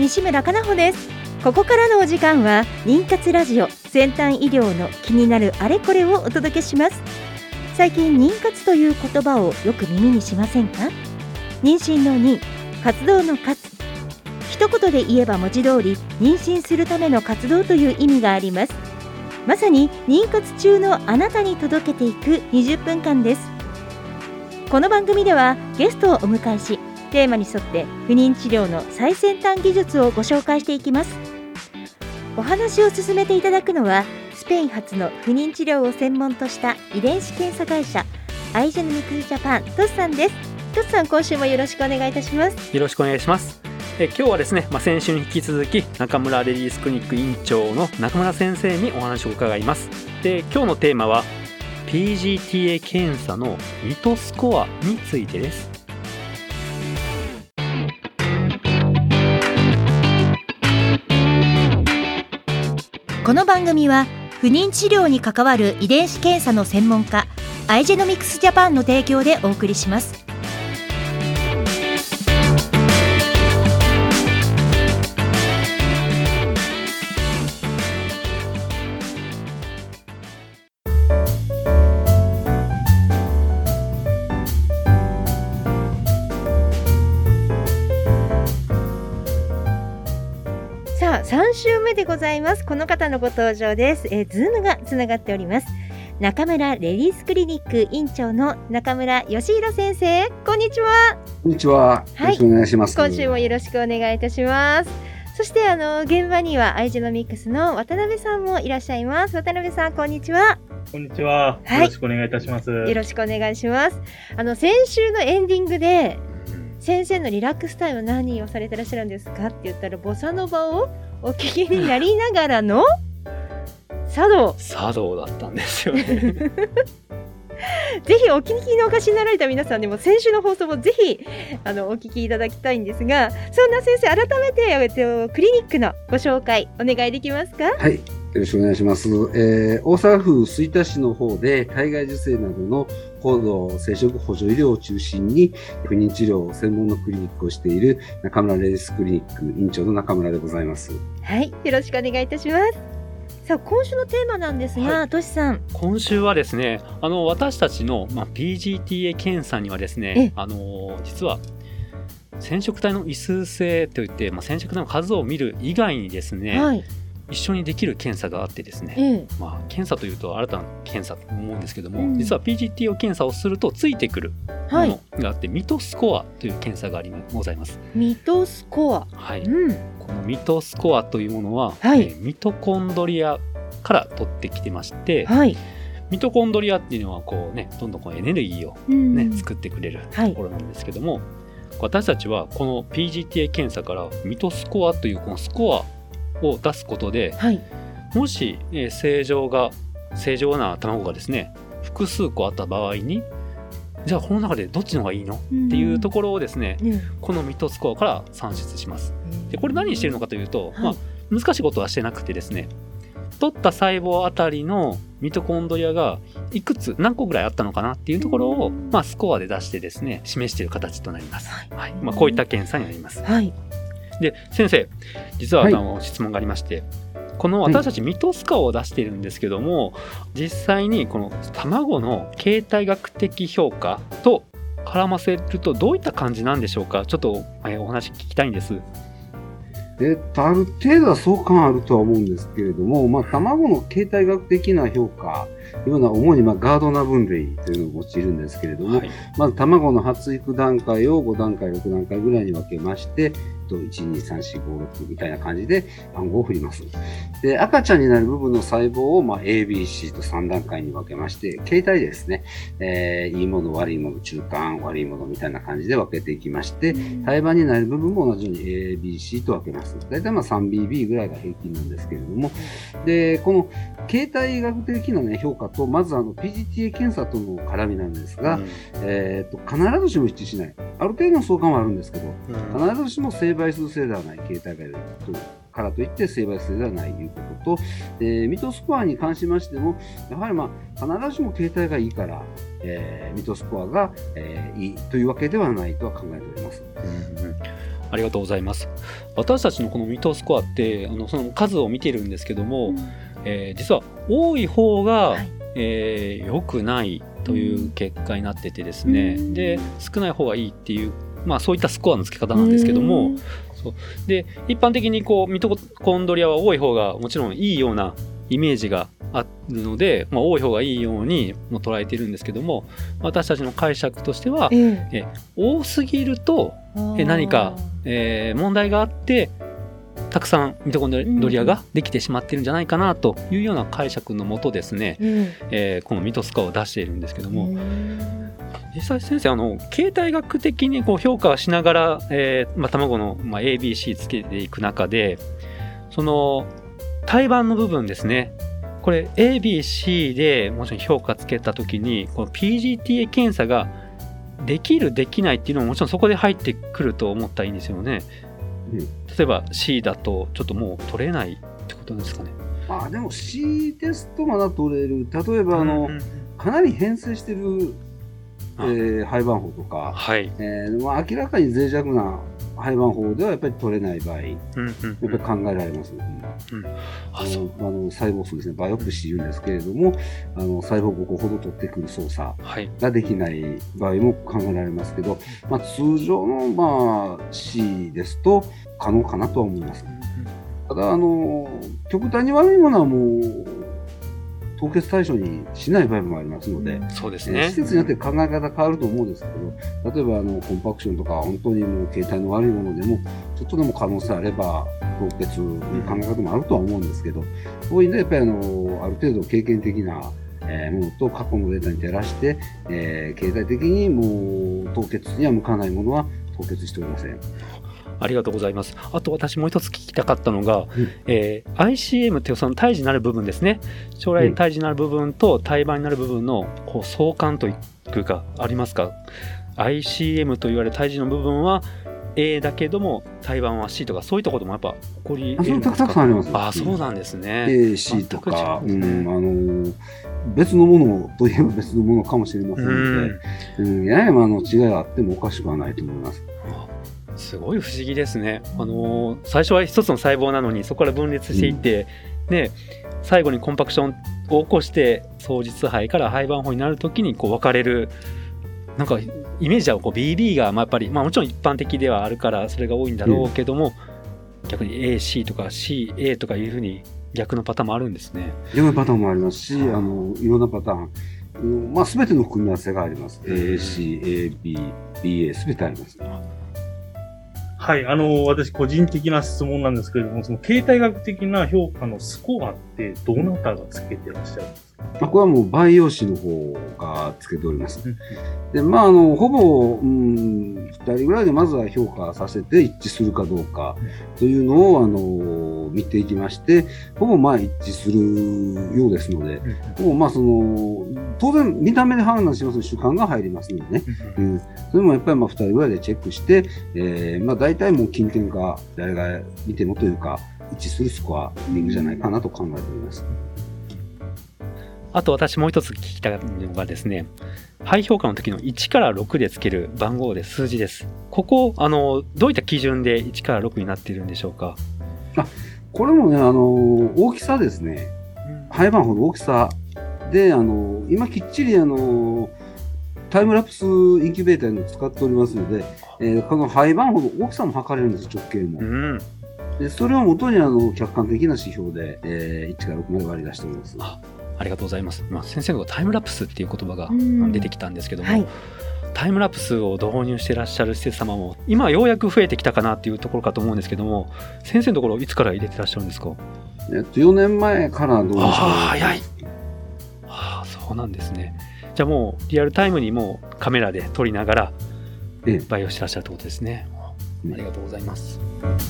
西村かなほです。ここからのお時間は妊活ラジオ、先端医療の気になるあれこれをお届けします。最近妊活という言葉をよく耳にしませんか？妊娠の妊、活動の活、一言で言えば文字通り妊娠するための活動という意味があります。まさに妊活中のあなたに届けていく20分間です。この番組ではゲストをお迎えし、テーマに沿って不妊治療の最先端技術をご紹介していきます。お話を進めていただくのは、スペイン発の不妊治療を専門とした遺伝子検査会社アイジェノミクスジャパン、トスさんです。トスさん、今週もよろしくお願いいたします。 よろしくお願いします。今日はですね、先週に引き続き中村レディースクリニック院長の中村先生にお話を伺います。で、今日のテーマは PGTA 検査のミトスコアについてです。 この番組は不妊治療に関わる遺伝子検査の専門家アイジェノミクスジャパンの提供でお送りします。さあ、3週目でございます。この方のご登場です。ズームがつながっております。中村レディースクリニック院長の中村義弘先生、こんにちは。 こんにちは、よろしくお願いします。 今週もよろしくお願いいたします。そして現場にはアイジェノミクスの渡辺さんもいらっしゃいます。渡辺さん、こんにちは。 こんにちは、よろしくお願いいたします。 よろしくお願いします。先週のエンディングで先生のリラックスタイム何をされてらっしゃるんですかって言ったら、ボサノバをお聞きになりながらの茶道だったんですよねぜひお聞き逃しになられた皆さんでも先週の放送もぜひお聞きいただきたいんですが、そんな先生、改めてクリニックのご紹介お願いできますか？ はい、よろしくお願いします。大阪府吹田市の方で体外受精などの高度生殖補助医療を中心に不妊治療専門のクリニックをしている中村レディースクリニック院長の中村でございます。 はい、よろしくお願いいたします。さあ、今週のテーマなんですが、としさん、 今週はですね、私たちの、PGTA 検査にはですね、実は染色体の異数性といって、染色体の数を見る以外にですね、一緒にできる検査があってですね、検査というと新たな検査と思うんですけども、実は PGTA 検査をするとついてくるものがあって、ミトスコアという検査がございます。 ミトスコア、 このミトスコアというものは、ミトコンドリアから取ってきてまして、ミトコンドリアっていうのはどんどんエネルギーを、作ってくれるところなんですけども、私たちはこの PGTA 検査からミトスコアというこのスコアを出すことで、もし、正常な卵がですね複数個あった場合に、じゃあこの中でどっちの方がいいのっていうところをですね、このミトスコアから算出します。で、これ何してるのかというと、難しいことはしてなくてですね、取った細胞あたりのミトコンドリアが何個ぐらいあったのかなっていうところを、スコアで出してですね示している形となります。こういった検査になります。で、先生、実は質問がありまして、この私たちミトスコアを出しているんですけども、実際にこの卵の形態学的評価と絡ませるとどういった感じなんでしょうか？ちょっとお話聞きたいんです。 ある程度は相関あるとは思うんですけれども、卵の形態学的な評価というのは主にガードナー分類というのを用いるんですけれども、まず卵の発育段階を5段階6段階ぐらいに分けまして、1,2,3,4,5,6みたいな感じで番号を振ります。で、赤ちゃんになる部分の細胞をA、B、C と3段階に分けまして、形態ですね、いいもの、悪いもの、中間、悪いものみたいな感じで分けていきまして、胎盤になる部分も同じように A、B、C と分けます。だいたい3BB ぐらいが平均なんですけれども、で、この形態学的な、評価と、まずPGTA 検査との絡みなんですが、必ずしも一致しない。ある程度の相関はあるんですけど、必ずしも成倍数性ではない形態がからといって成倍数ではないということと、ミトスコアに関しましても、やはり必ずしも形態がいいから、ミトスコアが、いいというわけではないとは考えております。 ありがとうございます。私たちのこのミトスコアってその数を見てるんですけども、実は多い方が、良くないという結果になっててですね、で少ない方がいいっていう、そういったスコアの付け方なんですけども、そうで一般的にこうミトコンドリアは多い方がもちろんいいようなイメージがあるので、多い方がいいようにも捉えているんですけども、私たちの解釈としては、多すぎると何か、問題があってたくさんミトコンドリアができてしまっているんじゃないかなというような解釈のもとですね、このミトスコアを出しているんですけども、実際先生形態学的にこう評価しながら、卵の、ABC つけていく中でその胎盤の部分ですね、これ ABC でもちろん評価つけたときにこの PGTA 検査ができるできないっていうのももちろんそこで入ってくると思ったらいいんですよね。例えば C だとちょっともう取れないってことですかね。 でも C テストまだ取れる。例えばかなり変性してる、胚盤法とか、明らかに脆弱な胚盤法ではやっぱり取れない場合、やっぱり考えられます。細胞数ですね、バイオプシー言うんですけれども、細胞5個ほど取ってくる操作ができない場合も考えられますけど、通常の、C ですと可能かなとは思います。ただ極端に悪いものはもう凍結対象にしない場合もありますので、 そうですね、 施設によって考え方変わると思うんですけど、例えばコンパクションとか本当にもう形態の悪いものでもちょっとでも可能性あれば凍結いう考え方もあるとは思うんですけど、そういうのはやっぱりある程度経験的なものと過去のデータに照らして、経済的にもう凍結には向かないものは凍結しておりません。 ありがとうございます。あと私もう一つ聞きたかったのが、ICM っていうその胎児になる部分ですね、将来胎児になる部分と胎盤になる部分のこう相関というかありますか。 ICM と言われる胎児の部分は A だけども胎盤は C とか、そういったこともやっぱ起こり得るんですか。 たくさんあります。 そうなんですね。 A、C とか、別のものといえば別のものかもしれませんので、やや違いがあってもおかしくはないと思います。 すごい不思議ですね。最初は一つの細胞なのにそこから分裂していって、最後にコンパクションを起こして双日胚から胚盤胞になるときにこう分かれる、なんかイメージはこう BB がやっぱり、もちろん一般的ではあるからそれが多いんだろうけども、逆に AC とか CA とかいうふうに逆のパターンもあるんですね。 逆のパターンもありますし、いろんなパターン、全ての組み合わせがあります。AC、AB、BA 全てあります。 はい、私個人的な質問なんですけれども、その形態学的な評価のスコアってどなたがつけてらっしゃるんですか。 これはもう培養士の方がつけております。で、ほぼ、2人ぐらいでまずは評価させて一致するかどうかというのを見ていきまして、ほぼ一致するようですので、ほぼ当然見た目で判断します主観が入りますのでね、それもやっぱり2人ぐらいでチェックして、大体もう近辺か誰が見てもというか一致するスコアリングじゃないかなと考えております。 あと私もう一つ聞きたいのがですね、胚評価の時の1から6でつける番号で数字です。ここどういった基準で1から6になっているんでしょうか。 これもね大きさですね、胚盤ほど大きさで今きっちりタイムラプスインキュベーターを使っておりますので、この胚盤ほど大きさも測れるんです、直径も。でそれをもとに客観的な指標で、1から6まで割り出しております。 ありがとうございます。先生のタイムラプスっていう言葉が出てきたんですけども、タイムラプスを導入していらっしゃる施設様も今ようやく増えてきたかなっていうところかと思うんですけども、先生のところいつから入れてらっしゃるんですか。 4年前から導入しております。 早い。そうなんですね。じゃあもうリアルタイムにもうカメラで撮りながら培養してらっしゃるってことですね。ありがとうございます。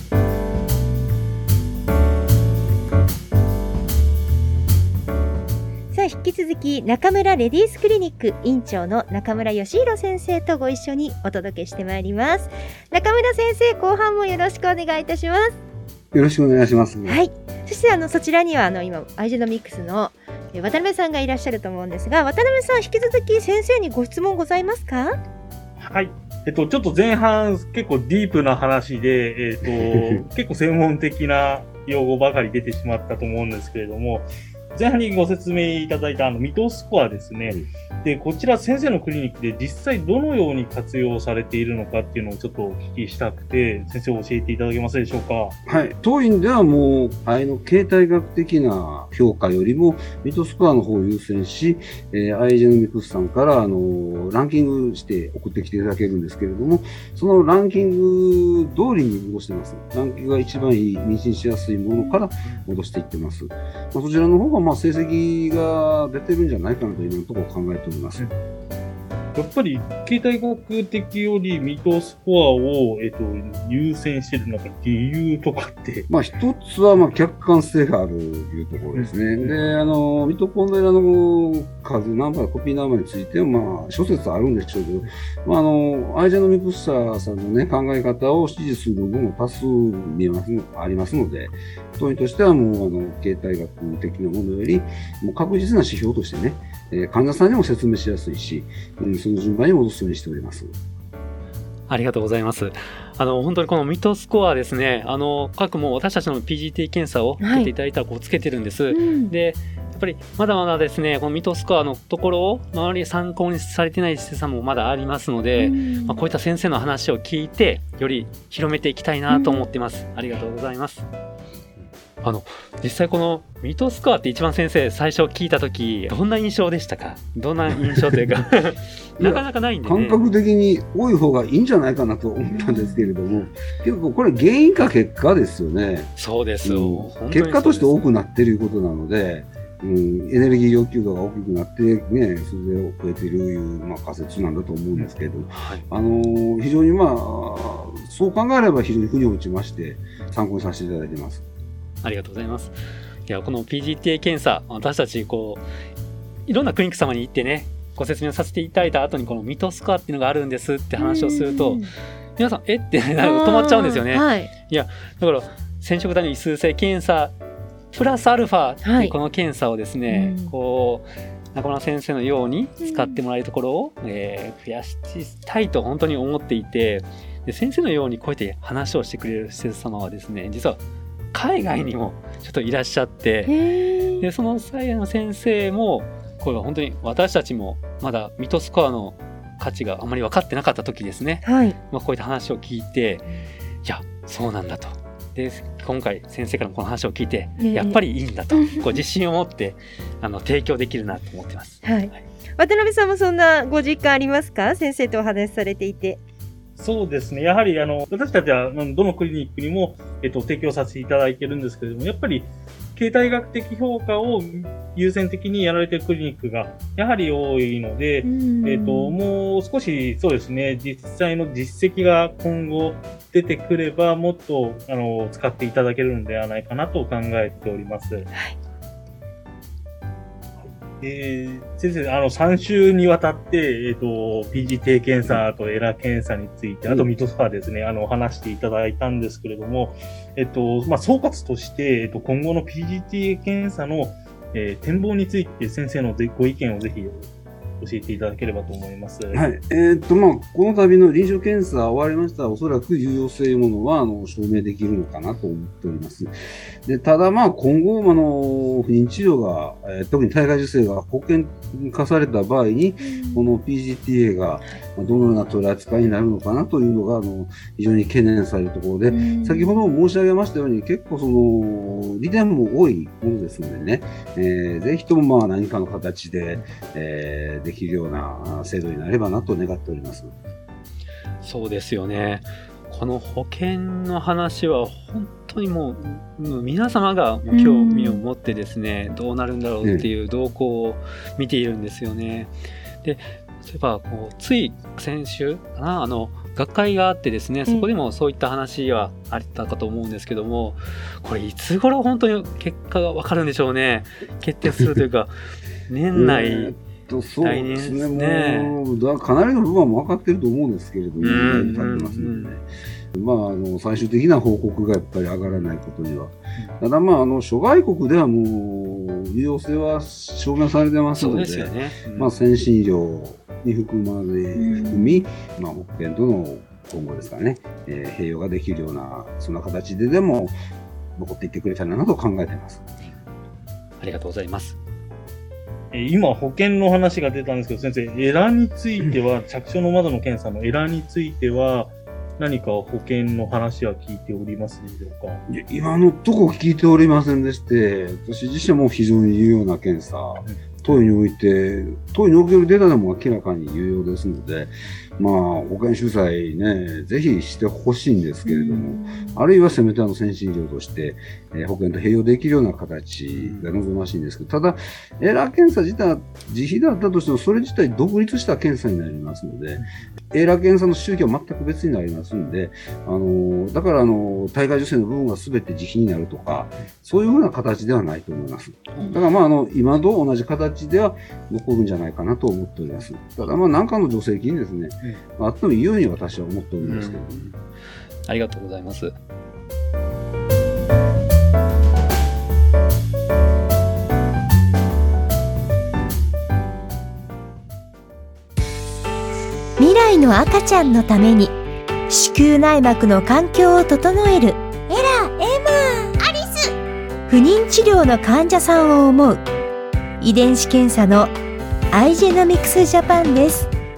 引き続き中村レディースクリニック院長の中村義弘先生とご一緒にお届けしてまいります。中村先生、後半もよろしくお願いいたします。 よろしくお願いします。 はい。そしてそちらには今アイジェノミクスの渡辺さんがいらっしゃると思うんですが、渡辺さん引き続き先生にご質問ございますか。 はい、 ちょっと前半結構ディープな話で、結構専門的な用語ばかり出てしまったと思うんですけれども、前半にご説明いただいたミトスコアですね。で、こちら先生のクリニックで実際どのように活用されているのかっていうのをちょっとお聞きしたくて、先生教えていただけますでしょうか。 はい。当院ではもう、肺の形態学的な評価よりも、ミトスコアの方を優先し、アイジェノミクスさんから、ランキングして送ってきていただけるんですけれども、そのランキング通りに戻してます。ランキングが一番いい、妊娠しやすいものから戻していってます。そちらの方が、成績が出てるんじゃないかなというところを考えております。 やっぱり形態学的よりミトスコアを、優先してる理由とかって。 一つは客観性があるというところですね。で、ミトコンドリアの数、ナンバー、コピーナンバーについては諸説あるんでしょうけど、アイジェノミクスサーさんのね、考え方を支持する部分も多数ありますので、当院としては形態学的なものより、もう確実な指標としてね、患者さんにも説明しやすいし、その順番に戻すようにしております。 ありがとうございます。本当にこのミトスコアですね、各も私たちの PGT 検査を受けていただいたらつけてるんです。で、やっぱりまだまだですね、このミトスコアのところを周り参考にされてない施設さんもまだありますので、こういった先生の話を聞いて、より広めていきたいなと思っています。ありがとうございます。実際このミトスコアって一番先生最初聞いたときどんな印象でしたか？どんな印象というかなかなかないんでね。 感覚的に多い方がいいんじゃないかなと思ったんですけれども、結構これ原因か結果ですよね。 そうですよ。 結果として多くなっていることなので、エネルギー要求度が大きくなってね、それで増えているいう仮説なんだと思うんですけど、非常にそう考えれば非常に腑に落ちまして参考にさせていただいています。 ありがとうございます。いや、この PGTA 検査、私たちいろんなクリニック様に行ってね、ご説明させていただいた後にこのミトスコアっていうのがあるんですって話をすると、皆さんって止まっちゃうんですよね。いや、だから染色体の異数性検査プラスアルファっていうこの検査をですね、中村先生のように使ってもらえるところを、増やしたいと本当に思っていて、で先生のようにこうやって話をしてくれる施設様はですね、実は海外にもちょっといらっしゃって、でその際の先生もこれは本当に私たちもまだミトスコアの価値があまり分かってなかった時ですね、こういった話を聞いて、いやそうなんだと、で今回先生からもこの話を聞いて、やっぱりいいんだと自信を持って提供できるなと思ってます。 渡辺さんもそんなご実感ありますか？先生とお話しされていて。 そうですね。やはり私たちはどのクリニックにも、提供させていただいてるんですけれども、やっぱり形態学的評価を優先的にやられているクリニックがやはり多いので、もう少しそうですね、実際の実績が今後出てくればもっと使っていただけるのではないかなと考えております。先生、3週にわたって、PGT 検査とエラ検査について、あとミトスコアですね、話していただいたんですけれども、総括として、今後の PGT 検査の、展望について先生のご意見をぜひ教えていただければと思います。 この度の臨床検査終わりましたら、おそらく有用性ものは証明できるのかなと思っております。でただ今後不妊治療が、特に体外受精が保険化された場合に、この PGTA がどのような取り扱いになるのかなというのが非常に懸念されるところで、先ほど申し上げましたように結構利点も多いものですのでね、ぜひとも何かの形で、できるような制度になればなと願っております。 そうですよね。この保険の話は本当にもう皆様が興味を持ってですね、どうなるんだろうっていう動向を見ているんですよね。で例えばつい先週かな、学会があってですね、そこでもそういった話はあったかと思うんですけども、これいつ頃本当に結果が分かるんでしょうね。決定するというか年内そうですね、もうかなりの部分はもう分かっていると思うんですけれども、経ってますのでね、最終的な報告がやっぱり上がらないことには、ただ諸外国ではもう有用性は証明されてますので、先進医療に含み、保険との今後ですかね、併用ができるようなそんな形ででも残っていってくれたらなと考えています。 ありがとうございます。 今保険の話が出たんですけど、先生、エラーについては、着床の窓の検査のエラーについては何か保険の話は聞いておりますでしょうか？ 今のところ聞いておりませんでして、私自身も非常に有用な検査、当院において、当院におけるデータでも明らかに有用ですので、保険収載ね、ぜひしてほしいんですけれども、あるいはせめて先進医療として、保険と併用できるような形が望ましいんですけど、ただ、エラー検査自体は自費だったとしても、それ自体独立した検査になりますので、エラー検査の収益は全く別になりますので、だから体外受精の部分が全て自費になるとか、そういうふうな形ではないと思います。だから今と同じ形では残るんじゃないかなと思っております。ただ何かの助成金ですね、あってもいいように私は思っておりますけど、 ありがとうございます。 未来の赤ちゃんのために子宮内膜の環境を整えるエラ、エマ、アリス。不妊治療の患者さんを思う遺伝子検査のアイジェノミクスジャパンです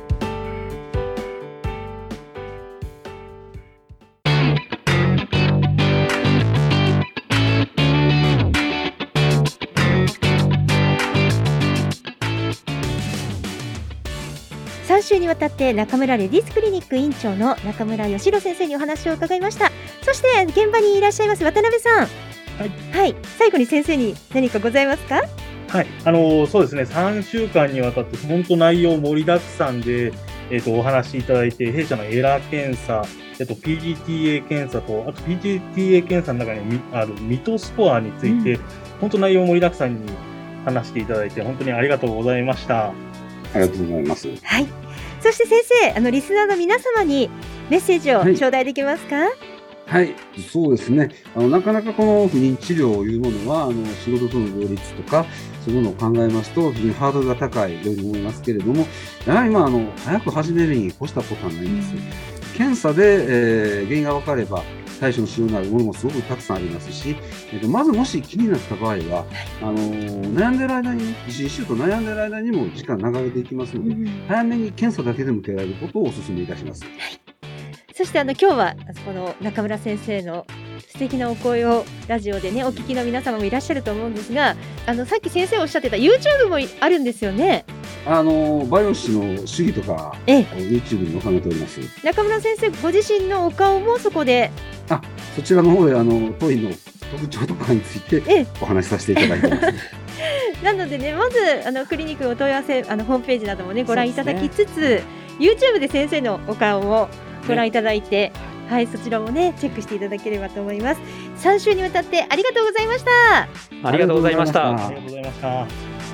。3週にわたって中村レディースクリニック院長の中村義郎先生にお話を伺いました。そして現場にいらっしゃいます渡辺さん、はい、最後に先生に何かございますか？ はい、そうですね、3週間にわたって本当内容盛りだくさんで、お話しいただいて、弊社のエラー検査、PGTA 検査と、あと PGTA 検査の中にあるミトスコアについて、本当内容盛りだくさんに話していただいて、本当にありがとうございました。 ありがとうございます。 はい。そして先生、リスナーの皆様にメッセージを頂戴できますか？ はい、そうですね。なかなかこの不妊治療というものは、仕事との両立とか、そういうものを考えますと、非常にハードルが高いように思いますけれども、やはり早く始めるに越したことはないんです。検査で、原因が分かれば、対処のしようになるものもすごくたくさんありますし、まずもし気になった場合は、悩んでる間に、妊娠と悩んでる間にも時間流れていきますので、早めに検査だけでも受けられることをお勧めいたします。 そして今日はこの中村先生の素敵なお声をラジオでねお聞きの皆様もいらっしゃると思うんですが、さっき先生おっしゃってた YouTube もあるんですよね。 バイオシの主義とか YouTube に収めております。 中村先生ご自身のお顔もそこで、 そちらの方で当院の特徴とかについてお話しさせていただいてます。 なのでね、まずクリニックのお問い合わせホームページなどもねご覧いただきつつ、YouTube で先生のお顔をご覧いただいて、はい、そちらもねチェックしていただければと思います。3週にわたってありがとうございました。 ありがとうございました。 ありがとうございました。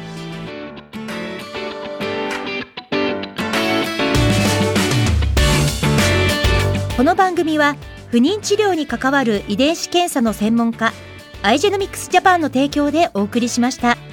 この番組は不妊治療に関わる遺伝子検査の専門家アイジェノミクスジャパンの提供でお送りしました。